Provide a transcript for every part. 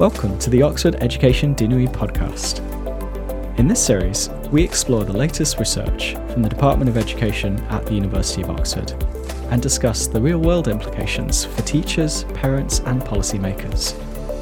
Welcome to the Oxford Education Deanery podcast. In this series, we explore the latest research from the Department of Education at the University of Oxford and discuss the real-world implications for teachers, parents and policymakers.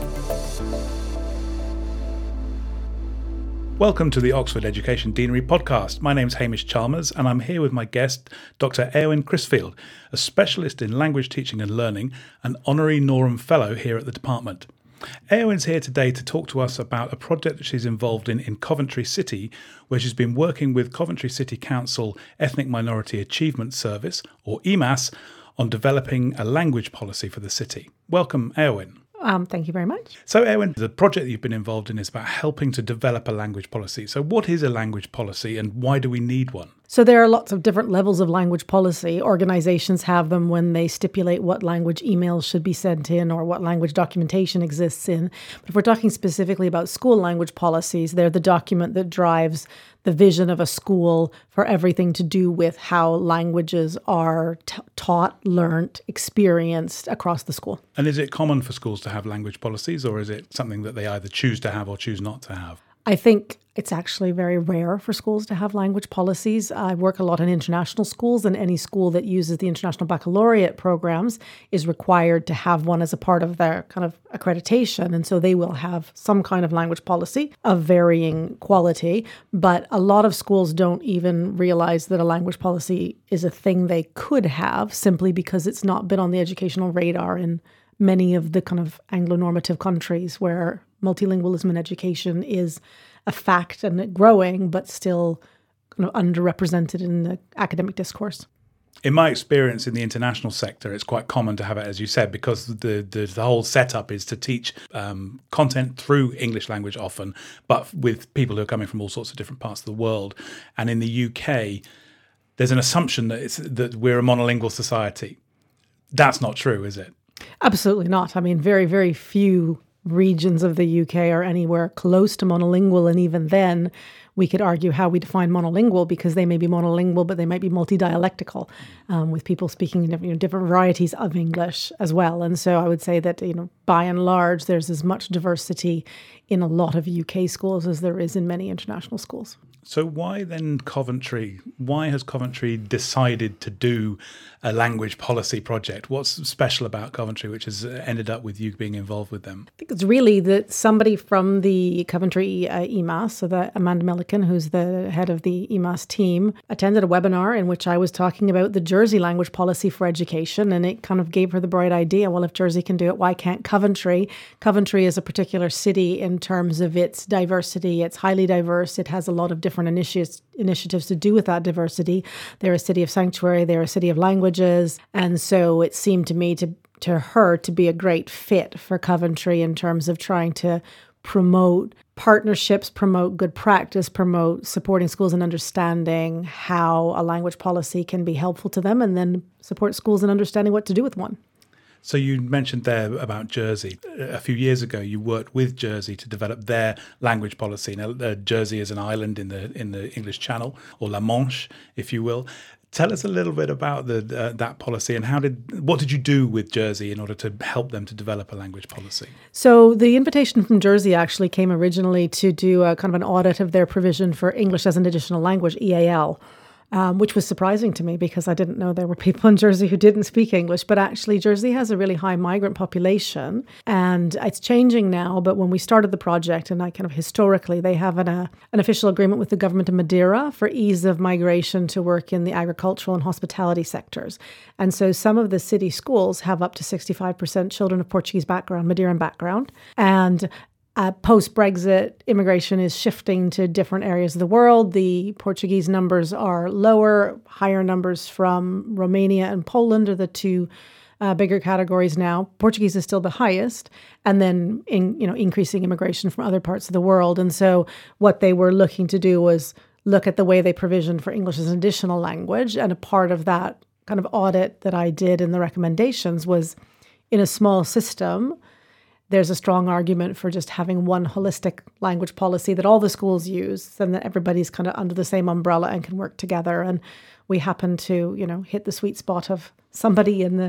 Welcome to the Oxford Education Deanery podcast. My name's Hamish Chalmers and I'm here with my guest, Dr. Eowyn Crisfield, a specialist in language teaching and learning and Honorary Norham Fellow here at the department. Eowyn's here today to talk to us about a project that she's involved in Coventry City, where she's been working with Coventry City Council Ethnic Minority Achievement Service, or EMAS, on developing a language policy for the city. Welcome, Eowyn. Thank you very much. So, Eowyn, the project that you've been involved in is about helping to develop a language policy. So what is a language policy and why do we need one? So there are lots of different levels of language policy. Organizations have them when they stipulate what language emails should be sent in or what language documentation exists in. But if we're talking specifically about school language policies, they're the document that drives the vision of a school for everything to do with how languages are taught, learnt, experienced across the school. And is it common for schools to have language policies, or is it something that they either choose to have or choose not to have? I think it's actually very rare for schools to have language policies. I work a lot in international schools, and any school that uses the International Baccalaureate programs is required to have one as a part of their kind of accreditation. And so they will have some kind of language policy of varying quality. But a lot of schools don't even realize that a language policy is a thing they could have simply because it's not been on the educational radar in many of the kind of Anglo-normative countries where multilingualism in education is a fact and growing, but still kind of underrepresented in the academic discourse. In my experience in the international sector, it's quite common to have it, as you said, because the whole setup is to teach content through English language often, but with people who are coming from all sorts of different parts of the world. And in the UK, there's an assumption that we're a monolingual society. That's not true, is it? Absolutely not. I mean, very, very few regions of the UK are anywhere close to monolingual. And even then, we could argue how we define monolingual, because they may be monolingual, but they might be multidialectical, with people speaking different varieties of English as well. And so I would say that, by and large, there's as much diversity in a lot of UK schools as there is in many international schools. So why then Coventry? Why has Coventry decided to do a language policy project? What's special about Coventry which has ended up with you being involved with them? I think it's really that somebody from the Coventry EMAS, so that Amanda Milliken, who's the head of the EMAS team, attended a webinar in which I was talking about the Jersey language policy for education, and it kind of gave her the bright idea, well, if Jersey can do it, why can't Coventry? Coventry is a particular city in terms of its diversity. It's highly diverse. It has a lot of different initiatives to do with that diversity. They're a city of sanctuary, they're a city of languages. And so it seemed to me to her to be a great fit for Coventry in terms of trying to promote partnerships, promote good practice, promote supporting schools and understanding how a language policy can be helpful to them, and then support schools in understanding what to do with one. So you mentioned there about Jersey. A few years ago, you worked with Jersey to develop their language policy. Now, Jersey is an island in the English Channel, or La Manche, if you will. Tell us a little bit about that policy and what did you do with Jersey in order to help them to develop a language policy? So the invitation from Jersey actually came originally to do a kind of an audit of their provision for English as an additional language, EAL. Which was surprising to me because I didn't know there were people in Jersey who didn't speak English. But actually, Jersey has a really high migrant population, and it's changing now. But when we started the project, and I kind of historically, they have an official agreement with the government of Madeira for ease of migration to work in the agricultural and hospitality sectors. And so some of the city schools have up to 65% children of Portuguese background, Madeiran background. And post-Brexit, immigration is shifting to different areas of the world. The Portuguese numbers are lower. Higher numbers from Romania and Poland are the two bigger categories now. Portuguese is still the highest, and then increasing immigration from other parts of the world. And so what they were looking to do was look at the way they provisioned for English as an additional language. And a part of that kind of audit that I did in the recommendations was, in a small system, there's a strong argument for just having one holistic language policy that all the schools use, and that everybody's kind of under the same umbrella and can work together. And we happen to, hit the sweet spot of somebody in the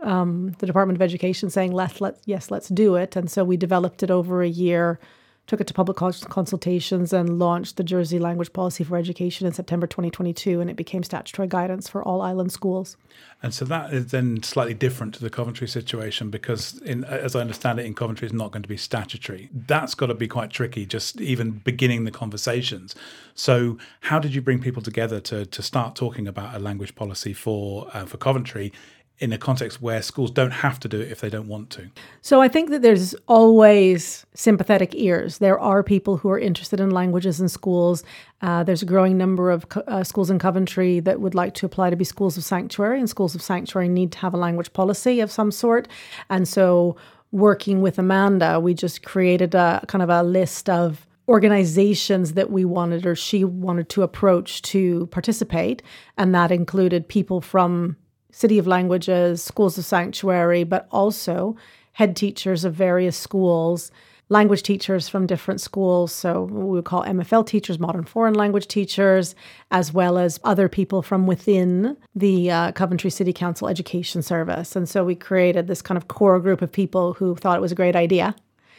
the Department of Education saying, let's do it. And so we developed it over a year, took it to public consultations, and launched the Jersey Language Policy for Education in September 2022, and it became statutory guidance for all island schools. And so that is then slightly different to the Coventry situation because, as I understand it, in Coventry it's not going to be statutory. That's got to be quite tricky, just even beginning the conversations. So how did you bring people together to start talking about a language policy for Coventry in a context where schools don't have to do it if they don't want to? So I think that there's always sympathetic ears. There are people who are interested in languages in schools. There's a growing number of schools in Coventry that would like to apply to be schools of sanctuary, and schools of sanctuary need to have a language policy of some sort. And so working with Amanda, we just created a kind of a list of organizations that we wanted, or she wanted to approach to participate. And that included people from City of Languages, schools of sanctuary, but also head teachers of various schools, language teachers from different schools. So we would call MFL teachers, modern foreign language teachers, as well as other people from within the Coventry City Council Education Service. And so we created this kind of core group of people who thought it was a great idea,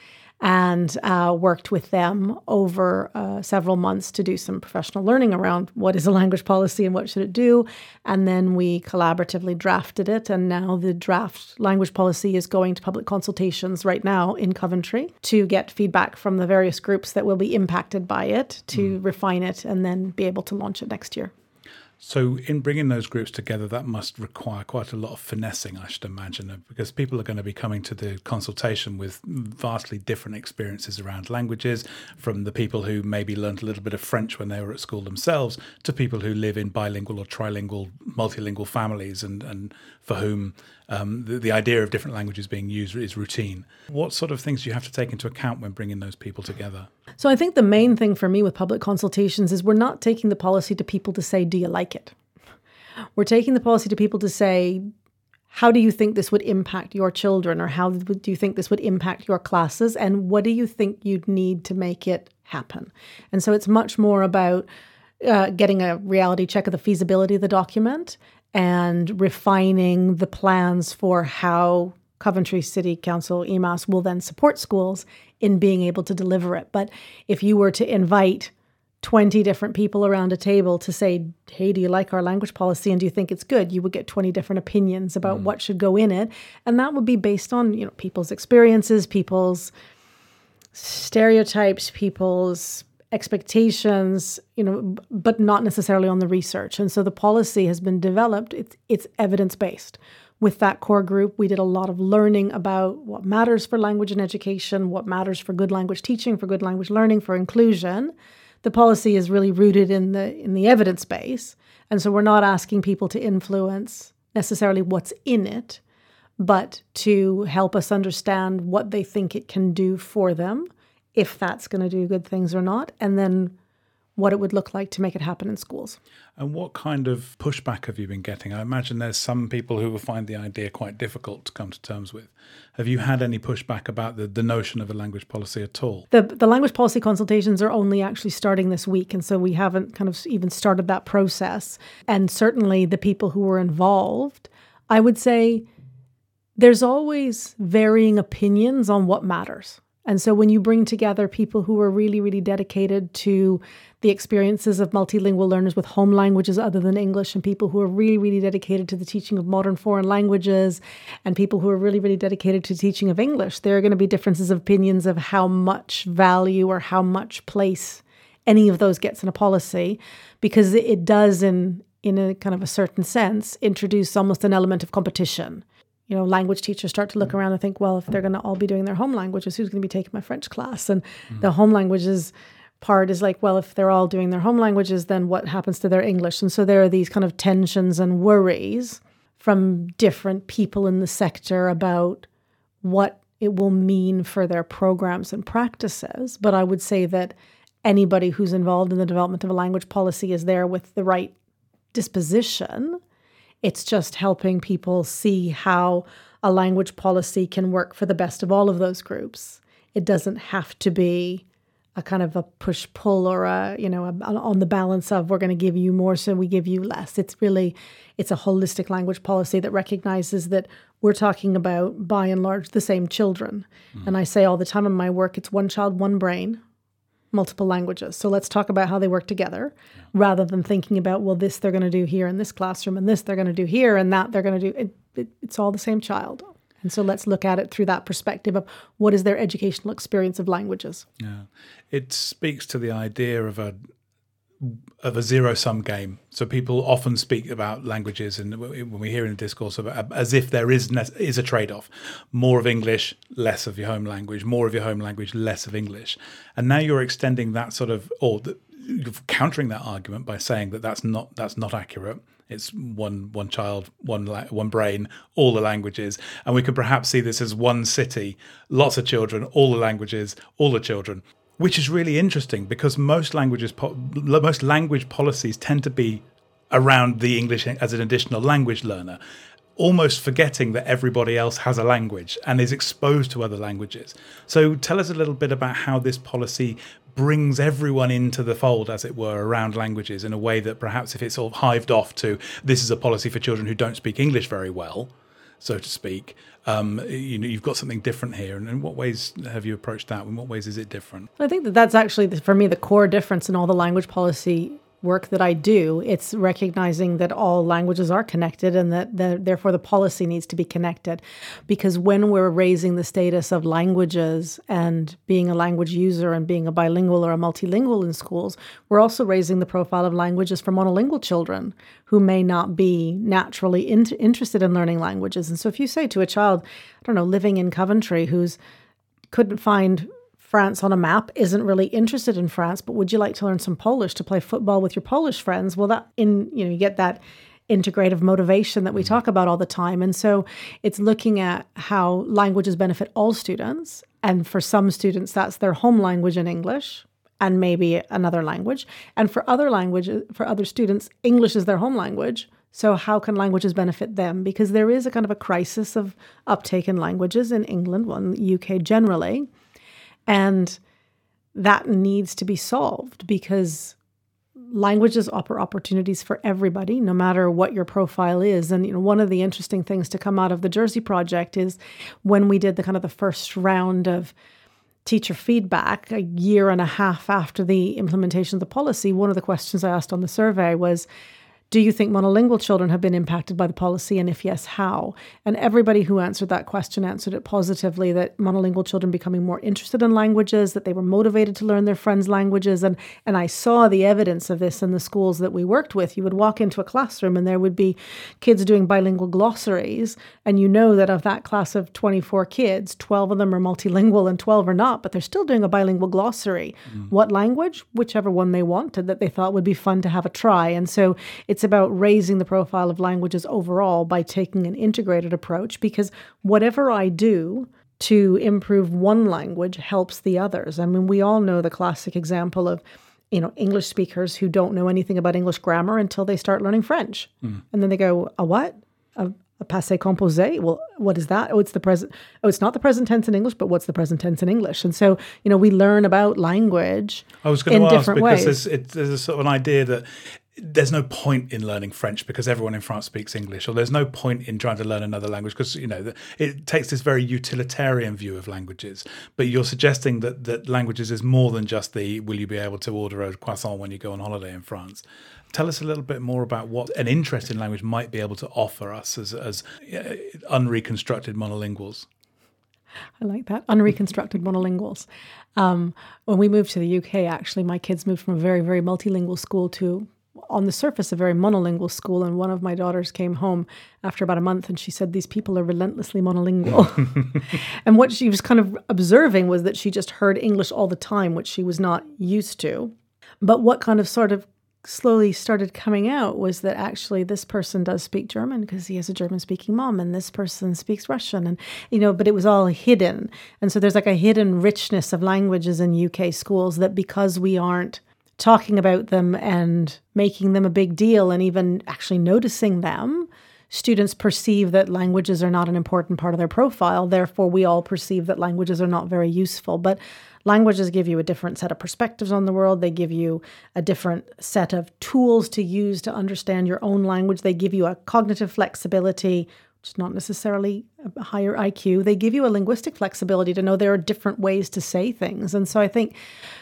and worked with them over several months to do some professional learning around what is a language policy and what should it do. And then we collaboratively drafted it. And now the draft language policy is going to public consultations right now in Coventry to get feedback from the various groups that will be impacted by it to refine it and then be able to launch it next year. So in bringing those groups together, that must require quite a lot of finessing, I should imagine, because people are going to be coming to the consultation with vastly different experiences around languages, from the people who maybe learned a little bit of French when they were at school themselves to people who live in bilingual or trilingual, multilingual families and for whom the idea of different languages being used is routine. What sort of things do you have to take into account when bringing those people together? So I think the main thing for me with public consultations is we're not taking the policy to people to say, do you like it? We're taking the policy to people to say, how do you think this would impact your children? Or how do you think this would impact your classes? And what do you think you'd need to make it happen? And so it's much more about getting a reality check of the feasibility of the document and refining the plans for how Coventry City Council, EMAS, will then support schools in being able to deliver it. But if you were to invite 20 different people around a table to say, hey, do you like our language policy and do you think it's good? You would get 20 different opinions about what should go in it. And that would be based on, people's experiences, people's stereotypes, people's expectations, but not necessarily on the research. And so the policy has been developed. It's evidence-based. With that core group, we did a lot of learning about what matters for language and education, what matters for good language teaching, for good language learning, for inclusion. The policy is really rooted in the evidence base. And so we're not asking people to influence necessarily what's in it, but to help us understand what they think it can do for them, if that's going to do good things or not, and then what it would look like to make it happen in schools. And what kind of pushback have you been getting? I imagine there's some people who will find the idea quite difficult to come to terms with. Have you had any pushback about the notion of a language policy at all? The language policy consultations are only actually starting this week, and so we haven't kind of even started that process. And certainly the people who were involved, I would say there's always varying opinions on what matters. And so when you bring together people who are really, really dedicated to the experiences of multilingual learners with home languages other than English, and people who are really, really dedicated to the teaching of modern foreign languages, and people who are really, really dedicated to teaching of English, there are going to be differences of opinions of how much value or how much place any of those gets in a policy, because it does, in a kind of a certain sense, introduce almost an element of competition. Language teachers start to look around and think, well, if they're going to all be doing their home languages, who's going to be taking my French class? And the home languages part is like, well, if they're all doing their home languages, then what happens to their English? And so there are these kind of tensions and worries from different people in the sector about what it will mean for their programs and practices. But I would say that anybody who's involved in the development of a language policy is there with the right disposition. It's just helping people see how a language policy can work for the best of all of those groups. It doesn't have to be a kind of a push-pull or on the balance of we're going to give you more, so we give you less. It's a holistic language policy that recognizes that we're talking about, by and large, the same children. And I say all the time in my work, it's one child, one brain, multiple languages. So let's talk about how they work together rather than thinking about, well, this they're going to do here in this classroom and this they're going to do here and that they're going to do. It's all the same child. And so let's look at it through that perspective of what is their educational experience of languages. Yeah, it speaks to the idea of a zero-sum game. So people often speak about languages, and when we hear in the discourse as if there is a trade-off: more of English, less of your home language; more of your home language, less of English. And now you're extending that you're countering that argument by saying that that's not accurate. It's one child, one brain, all the languages. And we could perhaps see this as one city, lots of children, all the languages, all the children, which is really interesting because most language policies tend to be around the English as an additional language learner, almost forgetting that everybody else has a language and is exposed to other languages. So tell us a little bit about how this policy brings everyone into the fold, as it were, around languages in a way that perhaps if it's sort of hived off to this is a policy for children who don't speak English very well, so to speak, you've got something different here. And in what ways have you approached that? In what ways is it different? I think that's actually, for me, the core difference in all the language policy work that I do. It's recognizing that all languages are connected and that therefore the policy needs to be connected. Because when we're raising the status of languages and being a language user and being a bilingual or a multilingual in schools, we're also raising the profile of languages for monolingual children who may not be naturally interested in learning languages. And so if you say to a child, living in Coventry who's couldn't find France on a map, isn't really interested in France, but would you like to learn some Polish to play football with your Polish friends? Well, you get that integrative motivation that we talk about all the time. And so it's looking at how languages benefit all students. And for some students, that's their home language in English and maybe another language. And for other students, English is their home language. So how can languages benefit them? Because there is a kind of a crisis of uptake in languages in England, in the UK generally. And that needs to be solved because languages offer opportunities for everybody, no matter what your profile is. And one of the interesting things to come out of the Jersey project is when we did the first round of teacher feedback a year and a half after the implementation of the policy, one of the questions I asked on the survey was, do you think monolingual children have been impacted by the policy? And if yes, how? And everybody who answered that question answered it positively, that monolingual children becoming more interested in languages, that they were motivated to learn their friends' languages. And I saw the evidence of this in the schools that we worked with. You would walk into a classroom and there would be kids doing bilingual glossaries. And you know that of that class of 24 kids, 12 of them are multilingual and 12 are not, but they're still doing a bilingual glossary. What language? Whichever one they wanted that they thought would be fun to have a try. And so it's about raising the profile of languages overall by taking an integrated approach, because whatever I do to improve one language helps the others. I mean, we all know the classic example of, English speakers who don't know anything about English grammar until they start learning French. And then they go, a what? A passé composé? Well, what is that? Oh, it's the present. Oh, it's not the present tense in English, but what's the present tense in English? And so, we learn about language in different ways. I was going to ask, because there's a sort of an idea that there's no point in learning French because everyone in France speaks English, or there's no point in trying to learn another language because, it takes this very utilitarian view of languages. But you're suggesting that languages is more than just will you be able to order a croissant when you go on holiday in France? Tell us a little bit more about what an interest in language might be able to offer us as unreconstructed monolinguals. I like that. Unreconstructed monolinguals. When we moved to the UK, actually, my kids moved from a very, very multilingual school to, on the surface, a very monolingual school. And one of my daughters came home after about a month and she said, these people are relentlessly monolingual. And what she was kind of observing was that she just heard English all the time, which she was not used to. But what kind of sort of slowly started coming out was that actually this person does speak German because he has a German-speaking mom, and this person speaks Russian, and but it was all hidden. And so there's like a hidden richness of languages in UK schools that, because we aren't talking about them and making them a big deal and even actually noticing them, students perceive that languages are not an important part of their profile. Therefore, we all perceive that languages are not very useful. But languages give you a different set of perspectives on the world. They give you a different set of tools to use to understand your own language. They give you a cognitive flexibility, which is not necessarily a higher IQ. They give you a linguistic flexibility to know there are different ways to say things. And so I think,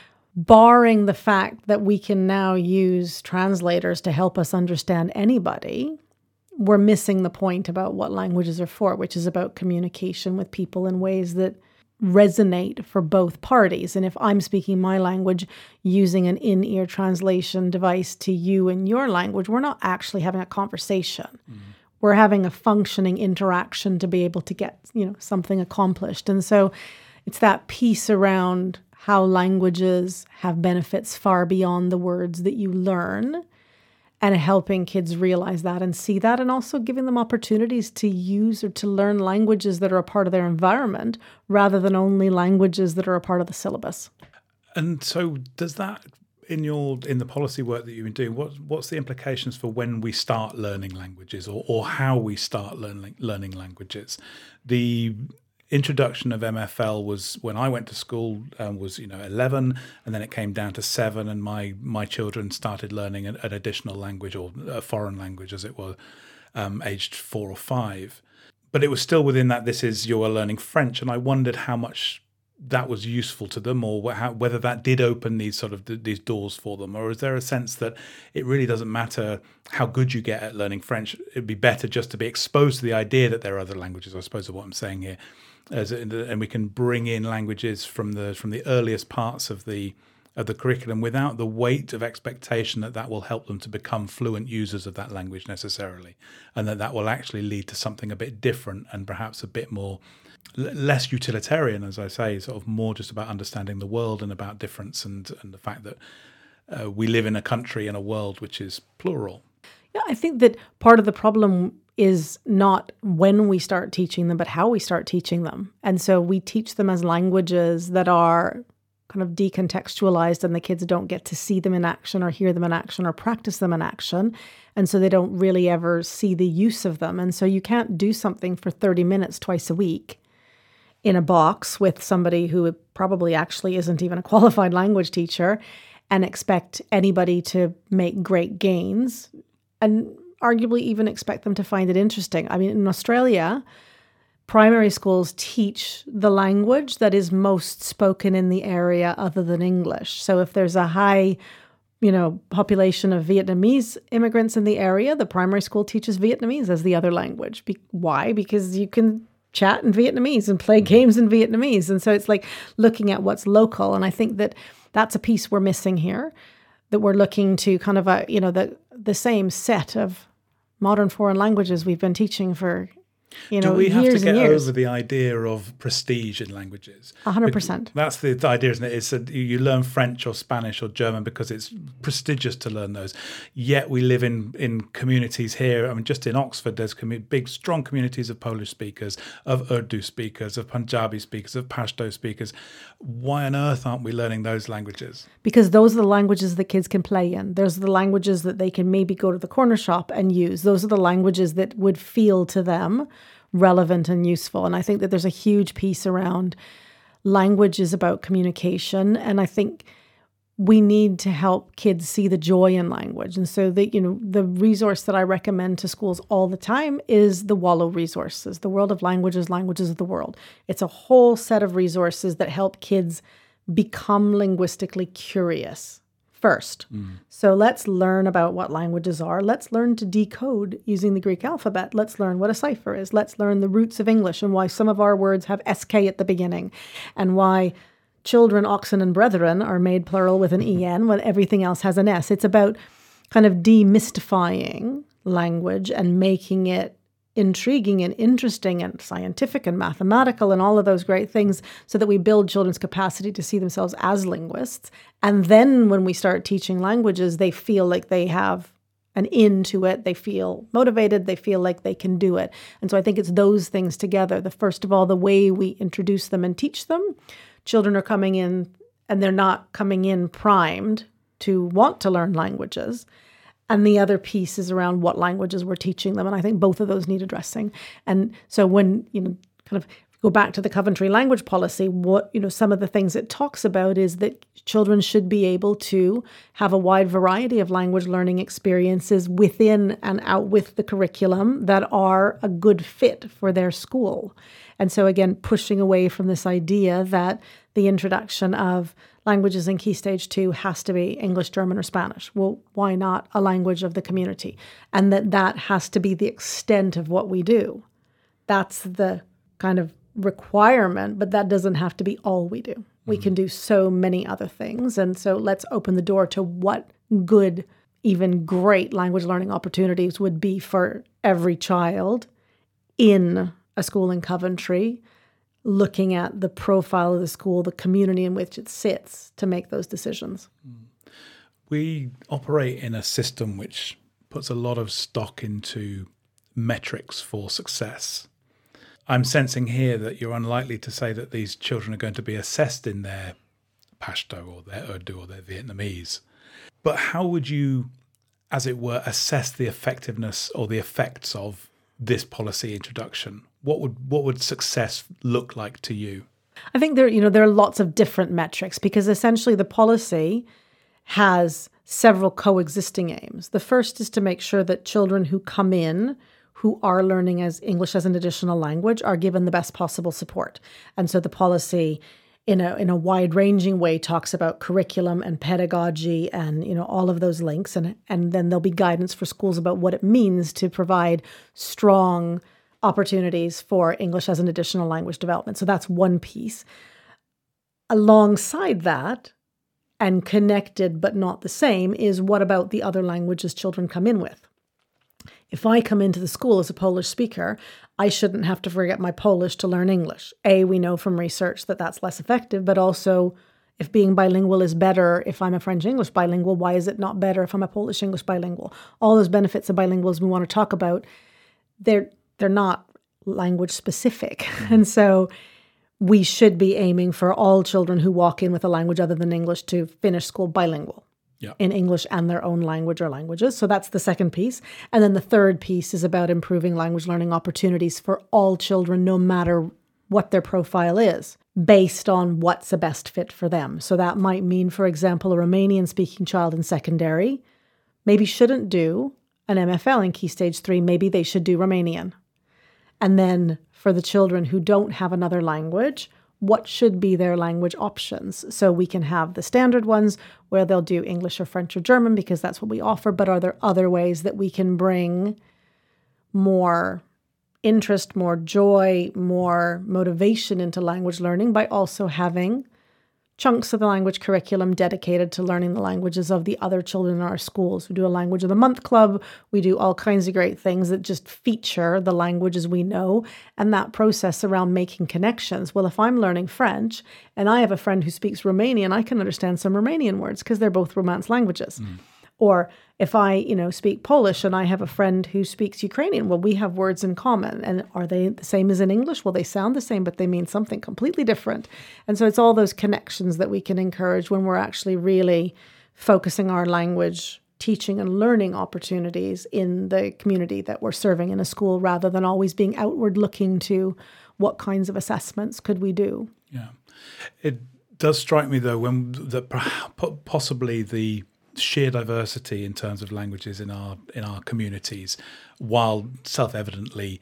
barring the fact that we can now use translators to help us understand anybody, we're missing the point about what languages are for, which is about communication with people in ways that resonate for both parties. And if I'm speaking my language using an in-ear translation device to you in your language, we're not actually having a conversation. Mm-hmm. We're having a functioning interaction to be able to get, something accomplished. And so it's that piece around how languages have benefits far beyond the words that you learn, and helping kids realize that and see that, and also giving them opportunities to use or to learn languages that are a part of their environment rather than only languages that are a part of the syllabus. And so does that, in the policy work that you've been doing, what's the implications for when we start learning languages or how we start learning languages? The introduction of MFL was when I went to school, was 11, and then it came down to 7, and my children started learning an additional language, or a foreign language as it were, aged 4 or 5. But it was still within that, you are learning French, and I wondered how much that was useful to them, or whether that did open these doors for them, or is there a sense that it really doesn't matter how good you get at learning French? It'd be better just to be exposed to the idea that there are other languages, I suppose, is what I'm saying here. And we can bring in languages from the earliest parts of the curriculum without the weight of expectation that will help them to become fluent users of that language necessarily, and that will actually lead to something a bit different and perhaps a bit more less utilitarian, as I say, sort of more just about understanding the world and about difference and the fact that we live in a country and a world which is plural. Yeah, I think that part of the problem is not when we start teaching them, but how we start teaching them. And so we teach them as languages that are kind of decontextualized, and the kids don't get to see them in action or hear them in action or practice them in action. And so they don't really ever see the use of them. And so you can't do something for 30 minutes twice a week in a box with somebody who probably actually isn't even a qualified language teacher and expect anybody to make great gains, and arguably even expect them to find it interesting. I mean, in Australia, primary schools teach the language that is most spoken in the area other than English. So if there's a high, population of Vietnamese immigrants in the area, the primary school teaches Vietnamese as the other language. Why? Because you can chat in Vietnamese and play games in Vietnamese. And so it's like looking at what's local. And I think that that's a piece we're missing here, that we're looking to kind of the same set of modern foreign languages we've been teaching for Do we have years to get years. over the idea of prestige in languages? 100%. That's the idea, isn't it? It's that you learn French or Spanish or German because it's prestigious to learn those. Yet we live in communities here. I mean, just in Oxford, there's big, strong communities of Polish speakers, of Urdu speakers, of Punjabi speakers, of Pashto speakers. Why on earth aren't we learning those languages? Because those are the languages that kids can play in. Those are the languages that they can maybe go to the corner shop and use. Those are the languages that would feel to them relevant and useful. And I think that there's a huge piece around language is about communication. And I think we need to help kids see the joy in language. And so the resource that I recommend to schools all the time is the Wallo resources, the World of Languages, Languages of the World. It's a whole set of resources that help kids become linguistically curious first. So let's learn about what languages are. Let's learn to decode using the Greek alphabet. Let's learn what a cipher is. Let's learn the roots of English and why some of our words have SK at the beginning, and why children, oxen, and brethren are made plural with an EN when everything else has an S. It's about kind of demystifying language and making it intriguing and interesting and scientific and mathematical and all of those great things, so that we build children's capacity to see themselves as linguists. And then when we start teaching languages, they feel like they have an into it. They feel motivated. They feel like they can do it. And so I think it's those things together. First of all, the way we introduce them and teach them. Children are coming in and they're not coming in primed to want to learn languages. And the other piece is around what languages we're teaching them. And I think both of those need addressing. And so when, kind of go back to the Coventry language policy, some of the things it talks about is that children should be able to have a wide variety of language learning experiences within and out with the curriculum that are a good fit for their school. And so again, pushing away from this idea that the introduction of languages in Key Stage 2 has to be English, German, or Spanish. Well, why not a language of the community? And that has to be the extent of what we do. That's the kind of requirement, but that doesn't have to be all we do. We can do so many other things. And so let's open the door to what good, even great language learning opportunities would be for every child in a school in Coventry, looking at the profile of the school, the community in which it sits, to make those decisions. We operate in a system which puts a lot of stock into metrics for success. I'm sensing here that you're unlikely to say that these children are going to be assessed in their Pashto or their Urdu or their Vietnamese. But how would you, as it were, assess the effectiveness or the effects of this policy introduction? What would success look like to you? I think there are lots of different metrics, because essentially the policy has several coexisting aims. The first is to make sure that children who come in who are learning as English as an additional language are given the best possible support. And so the policy in a wide-ranging way talks about curriculum and pedagogy and all of those links, and then there'll be guidance for schools about what it means to provide strong opportunities for English as an additional language development. So that's one piece. Alongside that, and connected but not the same, is what about the other languages children come in with? If I come into the school as a Polish speaker, I shouldn't have to forget my Polish to learn English. We know from research that that's less effective, but also if being bilingual is better if I'm a French-English bilingual, why is it not better if I'm a Polish-English bilingual? All those benefits of bilingualism we want to talk about, they're not language specific. And so we should be aiming for all children who walk in with a language other than English to finish school bilingual. Yeah. In English and their own language or languages. So that's the second piece. And then the third piece is about improving language learning opportunities for all children, no matter what their profile is, based on what's the best fit for them. So that might mean, for example, a Romanian-speaking child in secondary maybe shouldn't do an MFL in Key Stage 3. Maybe they should do Romanian. And then for the children who don't have another language, what should be their language options? So we can have the standard ones where they'll do English or French or German because that's what we offer, but are there other ways that we can bring more interest, more joy, more motivation into language learning by also having chunks of the language curriculum dedicated to learning the languages of the other children in our schools? We do a Language of the Month club. We do all kinds of great things that just feature the languages we know and that process around making connections. Well, if I'm learning French and I have a friend who speaks Romanian, I can understand some Romanian words because they're both Romance languages. Or if I, speak Polish and I have a friend who speaks Ukrainian, well, we have words in common. And are they the same as in English? Well, they sound the same, but they mean something completely different. And so it's all those connections that we can encourage when we're actually really focusing our language teaching and learning opportunities in the community that we're serving in a school, rather than always being outward looking to what kinds of assessments could we do. Yeah. It does strike me, though, possibly the sheer diversity in terms of languages in our communities, while self-evidently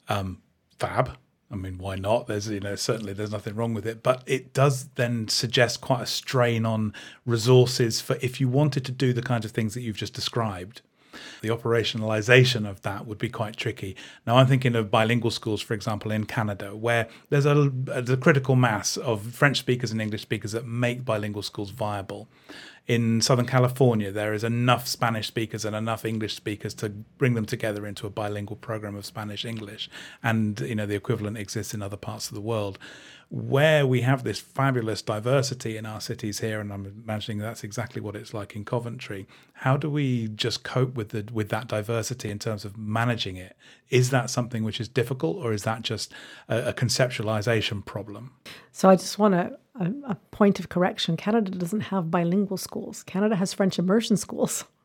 fab. I mean, why not? There's certainly there's nothing wrong with it, but it does then suggest quite a strain on resources for if you wanted to do the kinds of things that you've just described. The operationalization of that would be quite tricky. Now, I'm thinking of bilingual schools, for example, in Canada, where there's a critical mass of French speakers and English speakers that make bilingual schools viable. In Southern California, there is enough Spanish speakers and enough English speakers to bring them together into a bilingual program of Spanish-English. And, the equivalent exists in other parts of the world. Where we have this fabulous diversity in our cities here, and I'm imagining that's exactly what it's like in Coventry, how do we just cope with that diversity in terms of managing it? Is that something which is difficult, or is that just a conceptualization problem? So I just want a point of correction. Canada doesn't have bilingual schools. Canada has French immersion schools.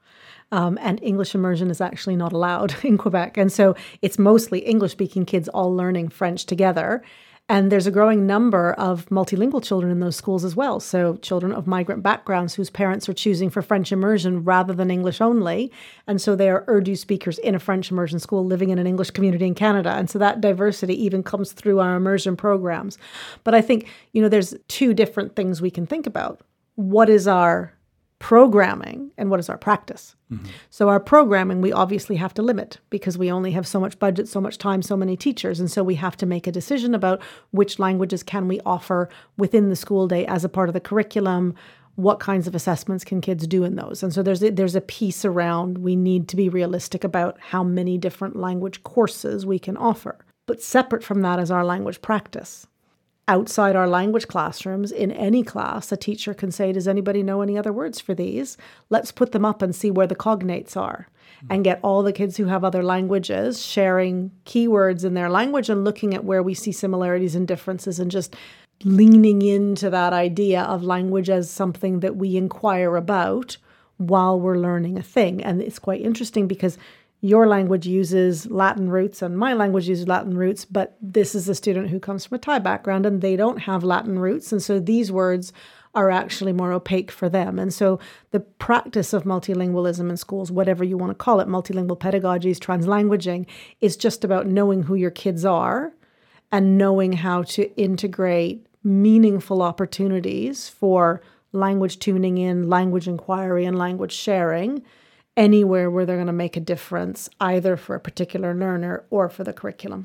and English immersion is actually not allowed in Quebec. And so it's mostly English-speaking kids all learning French together. And there's a growing number of multilingual children in those schools as well. So children of migrant backgrounds whose parents are choosing for French immersion rather than English only. And so they are Urdu speakers in a French immersion school living in an English community in Canada. And so that diversity even comes through our immersion programs. But I think, there's two different things we can think about. What is our programming and what is our practice? Mm-hmm. So our programming, we obviously have to limit because we only have so much budget, so much time, so many teachers. And so we have to make a decision about which languages can we offer within the school day as a part of the curriculum. What kinds of assessments can kids do in those? And so there's a piece around we need to be realistic about how many different language courses we can offer. But separate from that is our language practice. Outside our language classrooms, in any class, a teacher can say, does anybody know any other words for these? Let's put them up and see where the cognates are and get all the kids who have other languages sharing keywords in their language and looking at where we see similarities and differences and just leaning into that idea of language as something that we inquire about while we're learning a thing. And it's quite interesting because your language uses Latin roots and my language uses Latin roots, but this is a student who comes from a Thai background and they don't have Latin roots. And so these words are actually more opaque for them. And so the practice of multilingualism in schools, whatever you want to call it, multilingual pedagogies, translanguaging, is just about knowing who your kids are and knowing how to integrate meaningful opportunities for language tuning in, language inquiry, and language sharing anywhere where they're going to make a difference, either for a particular learner or for the curriculum.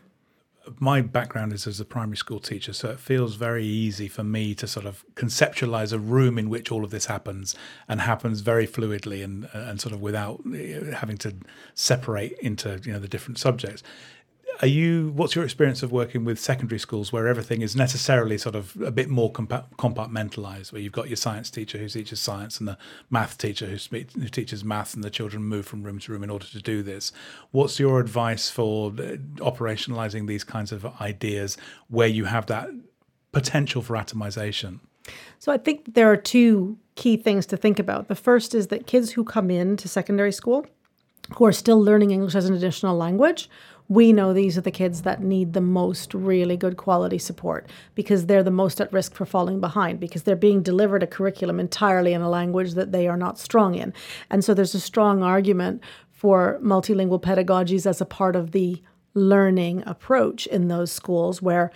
My background is as a primary school teacher, so it feels very easy for me to sort of conceptualize a room in which all of this happens and happens very fluidly and sort of without having to separate into the different subjects. What's your experience of working with secondary schools where everything is necessarily sort of a bit more compartmentalized, where you've got your science teacher who teaches science and the math teacher who teaches math, and the children move from room to room in order to do this? What's your advice for operationalizing these kinds of ideas where you have that potential for atomization? So I think there are two key things to think about. The first is that kids who come into secondary school who are still learning English as an additional language, we know these are the kids that need the most really good quality support because they're the most at risk for falling behind because they're being delivered a curriculum entirely in a language that they are not strong in. And so there's a strong argument for multilingual pedagogies as a part of the learning approach in those schools where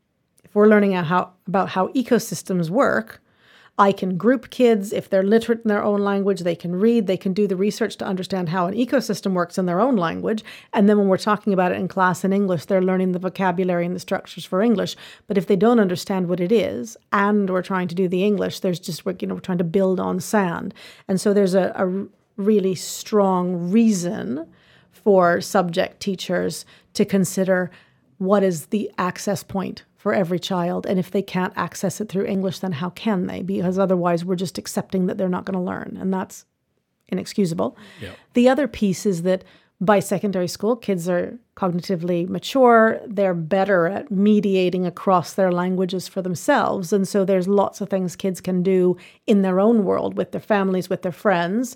if we're learning about how ecosystems work, I can group kids. If they're literate in their own language, they can read, they can do the research to understand how an ecosystem works in their own language. And then when we're talking about it in class in English, they're learning the vocabulary and the structures for English. But if they don't understand what it is, and we're trying to do the English, we're trying to build on sand. And so there's a really strong reason for subject teachers to consider what is the access point for every child. And if they can't access it through English, then how can they? Because otherwise we're just accepting that they're not going to learn. And that's inexcusable. Yeah. The other piece is that by secondary school, kids are cognitively mature. They're better at mediating across their languages for themselves. And so there's lots of things kids can do in their own world with their families, with their friends,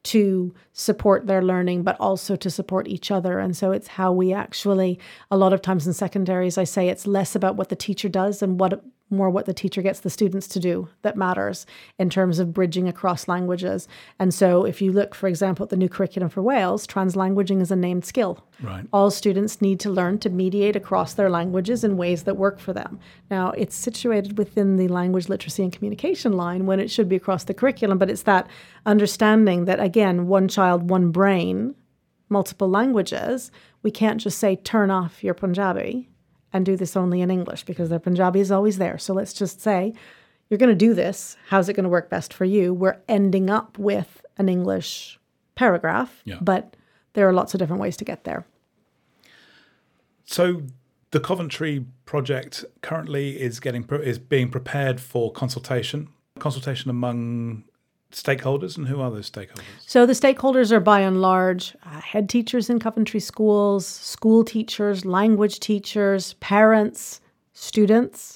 to support their learning, but also to support each other. And so it's how we actually, a lot of times in secondaries, I say it's less about what the teacher does and more what the teacher gets the students to do that matters in terms of bridging across languages. And so if you look, for example, at the new curriculum for Wales, translanguaging is a named skill. Right. All students need to learn to mediate across their languages in ways that work for them. Now, it's situated within the language literacy and communication line when it should be across the curriculum, but it's that understanding that, again, one child, one brain, multiple languages. We can't just say, turn off your Punjabi and do this only in English because their Punjabi is always there. So let's just say, you're going to do this. How's it going to work best for you? We're ending up with an English paragraph, but there are lots of different ways to get there. So the Coventry project currently is being prepared for consultation among stakeholders. And who are those stakeholders? So the stakeholders are by and large head teachers in Coventry schools, school teachers, language teachers, parents, students.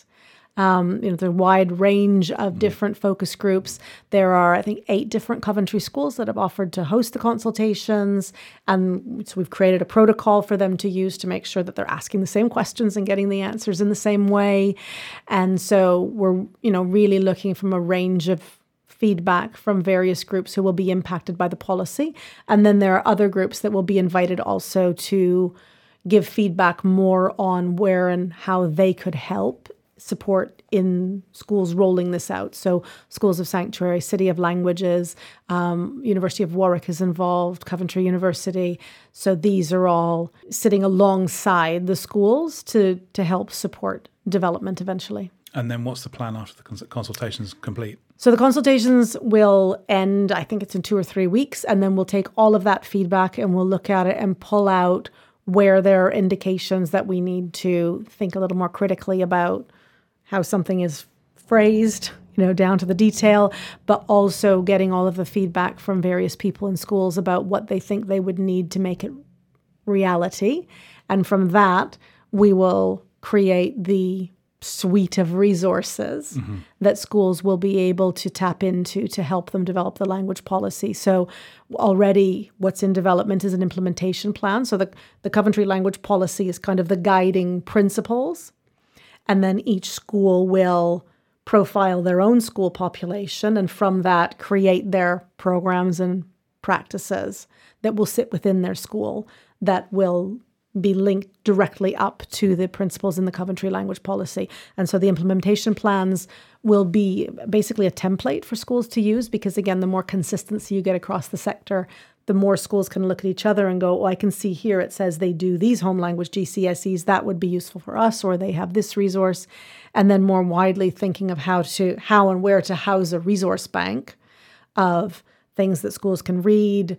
There's a wide range of different focus groups. There are, I think, 8 different Coventry schools that have offered to host the consultations. And so we've created a protocol for them to use to make sure that they're asking the same questions and getting the answers in the same way. And so we're, really looking from a range of feedback from various groups who will be impacted by the policy. And then there are other groups that will be invited also to give feedback more on where and how they could help support in schools rolling this out. So Schools of Sanctuary, City of Languages, University of Warwick is involved, Coventry University. So these are all sitting alongside the schools to help support development eventually. And then what's the plan after the consultation's complete? So the consultations will end, I think it's in 2 or 3 weeks, and then we'll take all of that feedback and we'll look at it and pull out where there are indications that we need to think a little more critically about how something is phrased, down to the detail, but also getting all of the feedback from various people in schools about what they think they would need to make it reality. And from that, we will create the suite of resources that schools will be able to tap into to help them develop the language policy. So already what's in development is an implementation plan. So the Coventry language policy is kind of the guiding principles. And then each school will profile their own school population and from that create their programs and practices that will sit within their school that will be linked directly up to the principles in the Coventry language policy. And so the implementation plans will be basically a template for schools to use because, again, the more consistency you get across the sector, the more schools can look at each other and go, I can see here it says they do these home language GCSEs, that would be useful for us, or they have this resource. And then more widely thinking of how and where to house a resource bank of things that schools can read,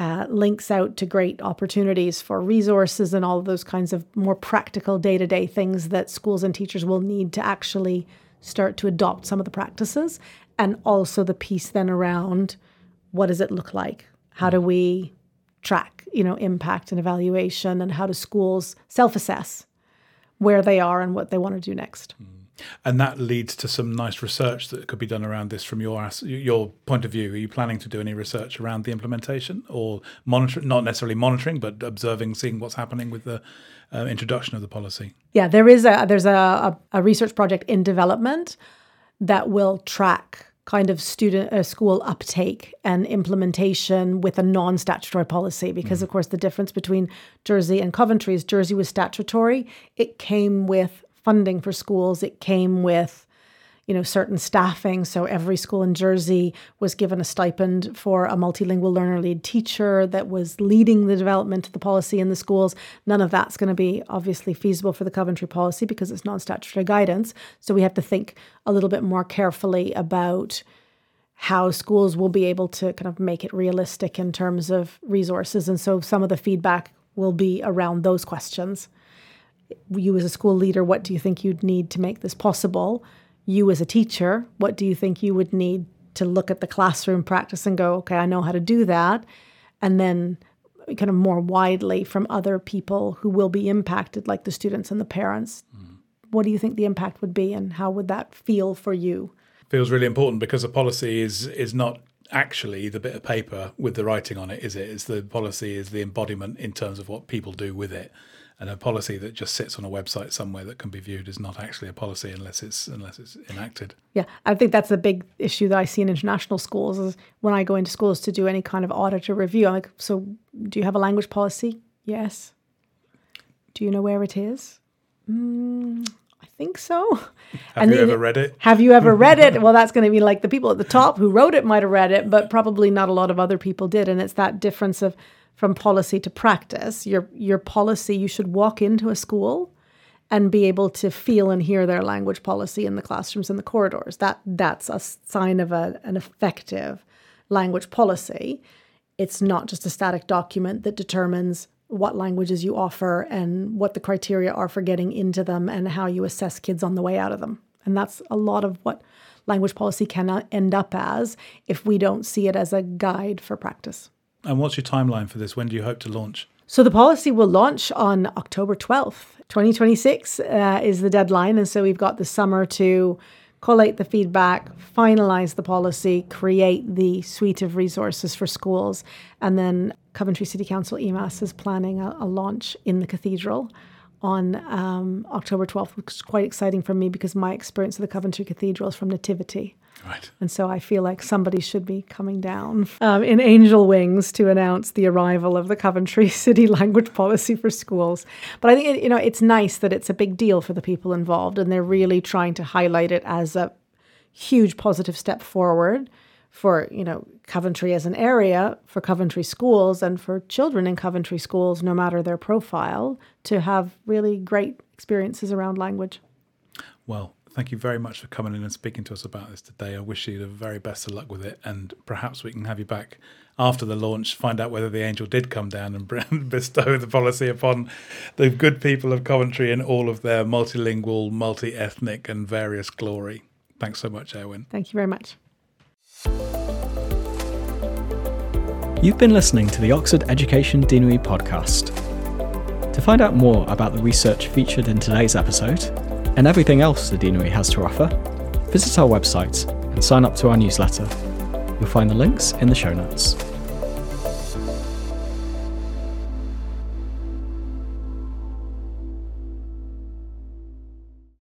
links out to great opportunities for resources and all of those kinds of more practical day-to-day things that schools and teachers will need to actually start to adopt some of the practices. And also the piece then around what does it look like? How do we track, impact and evaluation, and how do schools self-assess where they are and what they want to do next? And that leads to some nice research that could be done around this from your point of view. Are you planning to do any research around the implementation or monitoring, not necessarily monitoring, but observing, seeing what's happening with the introduction of the policy? Yeah, there's a research project in development that will track kind of school uptake and implementation with a non-statutory policy. Because, of course, the difference between Jersey and Coventry is Jersey was statutory. It came with funding for schools. It came with, certain staffing. So every school in Jersey was given a stipend for a multilingual learner lead teacher that was leading the development of the policy in the schools. None of that's going to be obviously feasible for the Coventry policy because it's non-statutory guidance. So we have to think a little bit more carefully about how schools will be able to kind of make it realistic in terms of resources. And so some of the feedback will be around those questions. You as a school leader, what do you think you'd need to make this possible? You as a teacher, what do you think you would need to look at the classroom practice and go, okay, I know how to do that? And then kind of more widely from other people who will be impacted, like the students and the parents. What do you think the impact would be and how would that feel for you? Feels really important because a policy is not actually the bit of paper with the writing on it, is it? It's the policy is the embodiment in terms of what people do with it. And a policy that just sits on a website somewhere that can be viewed is not actually a policy unless it's enacted. Yeah, I think that's a big issue that I see in international schools is when I go into schools to do any kind of audit or review, I'm like, so do you have a language policy? Yes. Do you know where it is? I think so. Have you ever read it? Have you ever read it? Well, that's going to be like the people at the top who wrote it might have read it, but probably not a lot of other people did. And it's that difference of from policy to practice. Your policy, you should walk into a school and be able to feel and hear their language policy in the classrooms and the corridors. That's a sign of an effective language policy. It's not just a static document that determines what languages you offer and what the criteria are for getting into them and how you assess kids on the way out of them. And that's a lot of what language policy can end up as if we don't see it as a guide for practice. And what's your timeline for this? When do you hope to launch? So the policy will launch on October 12th. 2026 is the deadline. And so we've got the summer to collate the feedback, finalise the policy, create the suite of resources for schools. And then Coventry City Council EMAS is planning a launch in the cathedral on October 12th, which is quite exciting for me because my experience of the Coventry Cathedral is from Nativity. Right. And so I feel like somebody should be coming down in angel wings to announce the arrival of the Coventry City language policy for schools. But I think, it's nice that it's a big deal for the people involved, and they're really trying to highlight it as a huge positive step forward for, Coventry as an area, for Coventry schools, and for children in Coventry schools, no matter their profile, to have really great experiences around language. Well, thank you very much for coming in and speaking to us about this today. I wish you the very best of luck with it, and perhaps we can have you back after the launch, find out whether the angel did come down and bestow the policy upon the good people of Coventry in all of their multilingual, multi-ethnic and various glory. Thanks so much, Eowyn. Thank you very much. You've been listening to the Oxford Education Deanery podcast. To find out more about the research featured in today's episode, and everything else the Deanery has to offer, visit our website and sign up to our newsletter. You'll find the links in the show notes.